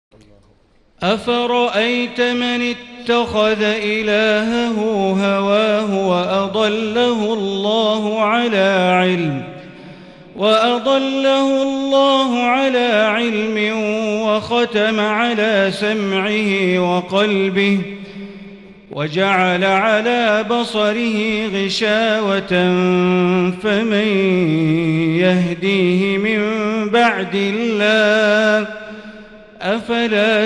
أفرأيت من اتخذ إلهه هواه وأضله الله على علم وختم على سمعه وقلبه وجعل على بصره غشاوة فمن يهديه من بعد الله أفلا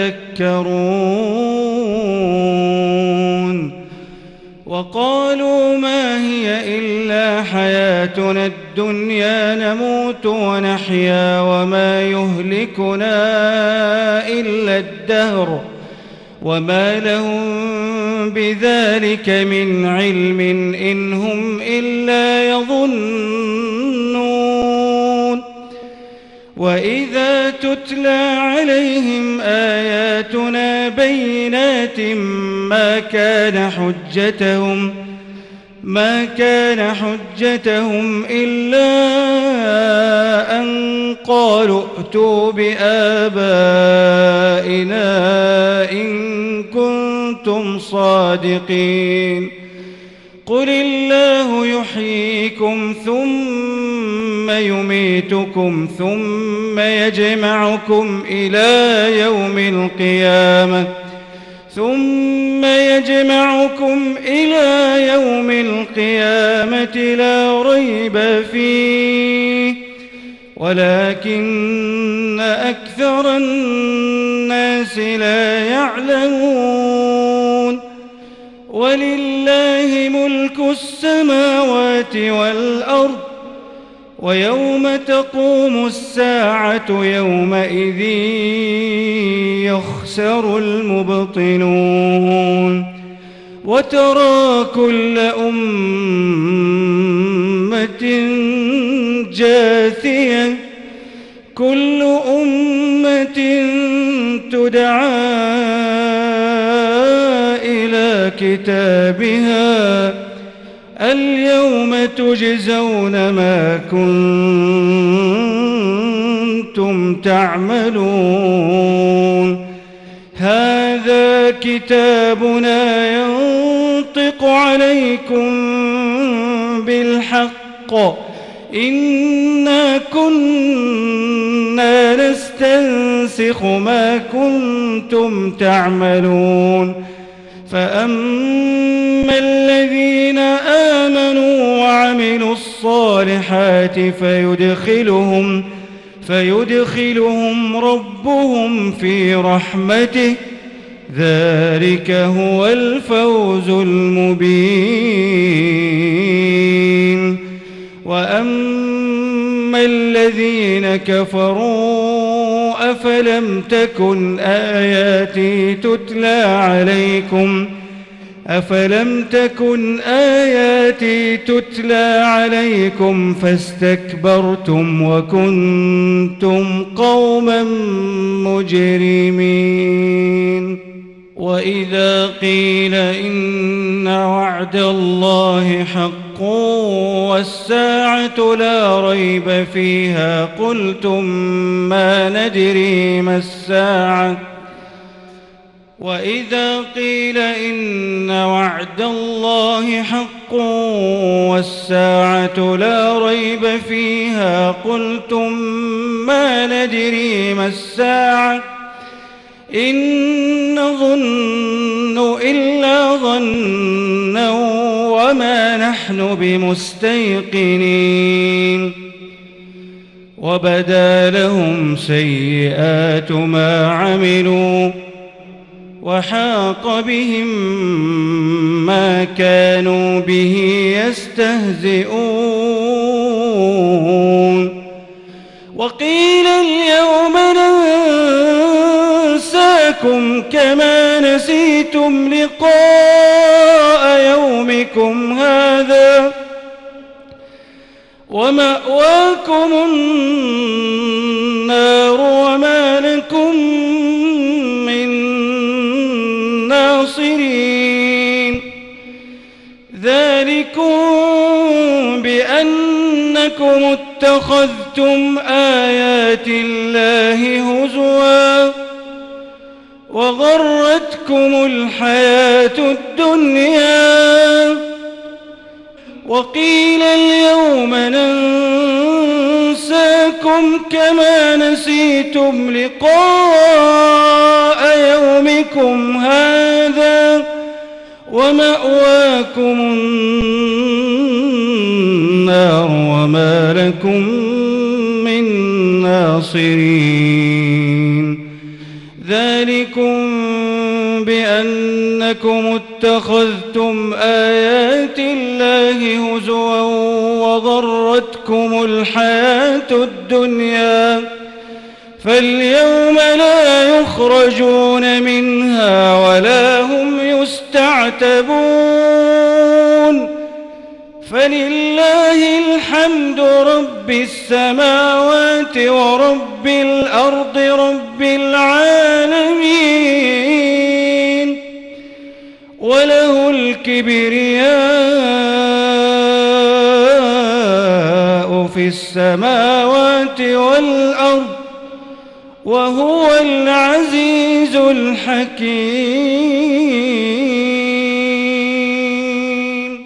تذكرون وقالوا ما هي إلا حياتنا الدنيا نموت ونحيا وما يهلكنا إلا الدهر وما لهم بذلك من علم إن هم إلا يظنون وإذا تتلى عليهم آياتنا بينات ما كان حجتهم إلا أن قالوا ائتوا بآبائنا إن كنتم صادقين قل الله يحييكم ثم يميتكم ثم يجمعكم إلى يوم القيامة لا ريب فيه ولكن أكثر الناس لا يعلمون ولله ملك السماوات والأرض ويوم تقوم الساعة يومئذ يخسر المبطلون وترى كل أمة جاثية كل أمة تدعى إلى كتابها اليوم تجزون ما كنتم تعملون هذا كتابنا ينطق عليكم بالحق إنا كنا نستنسخ ما كنتم تعملون فأما الذين آمنوا وعملوا الصالحات فيدخلهم ربهم في رحمته ذلك هو الفوز المبين وأما الذين كفروا أفلم تكن آياتي تتلى عليكم فاستكبرتم وكنتم قوما مجرمين وإذا قيل إن وعد الله حق والساعة لا ريب فيها قلتم ما ندري ما الساعة وإذا قيل إن وعد الله حق والساعة لا ريب فيها قلتم ما ندري ما الساعة إن نظن إلا ظنا وما نحن بمستيقنين وبدا لهم سيئات ما عملوا وحاق بهم ما كانوا به يستهزئون وقيل اليوم ننساكم كما نسيتم لقاء يومكم هذا ومأواكم النار وما لكم من ناصرين ذلكم بأنكم اتخذتم آيات الله هزوا وغرتكم الحياة الدنيا وقيل اليوم ننساكم كما نسيتم لقاء يومكم هذا ومأواكم النار وما لكم من ناصرين ذلكم بأنكم اتخذتم آيات الله هزوا وغرتكم الحياة الدنيا فاليوم لا يخرجون منها ولا هم يستعتبون فلله الحمد رب السماوات ورب الأرض رب العالمين وله الكبرياء في السماوات والأرض وهو العزيز الحكيم.